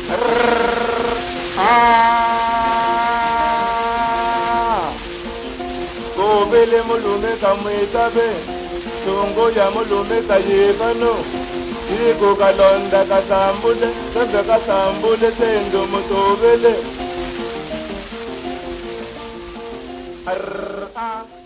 Kobele mulume kamwitabe, sungo ya mulume kayebano. Iko kalonda kasambule, sasa kasambule tendo mutobele.